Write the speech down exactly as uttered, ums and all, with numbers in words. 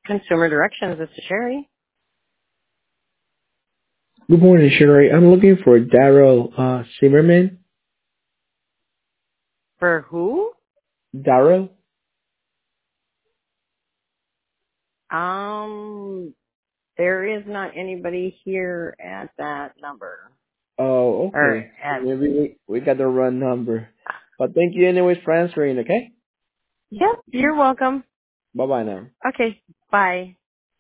Consumer Directions. This is Sherry. Good morning, Sherry. I'm looking for Daryl uh, Zimmerman. For who? Daryl? Um, there is not anybody here at that number. Oh, Or okay. at. Maybe we, we got the wrong number. But thank you anyways for answering, okay? Yep, you're welcome. Bye-bye now. Okay, bye.